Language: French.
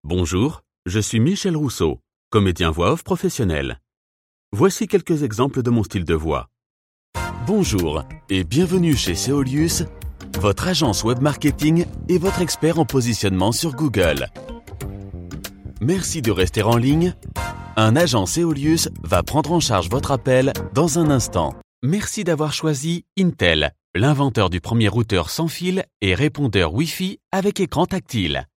Bonjour, je suis Michel Rousseau, comédien voix off professionnel. Voici quelques exemples de mon style de voix. Bonjour et bienvenue chez Seolius, votre agence web marketing et votre expert en positionnement sur Google. Merci de rester en ligne. Un agent Seolius va prendre en charge votre appel dans un instant. Merci d'avoir choisi Intel, l'inventeur du premier routeur sans fil et répondeur Wi-Fi avec écran tactile.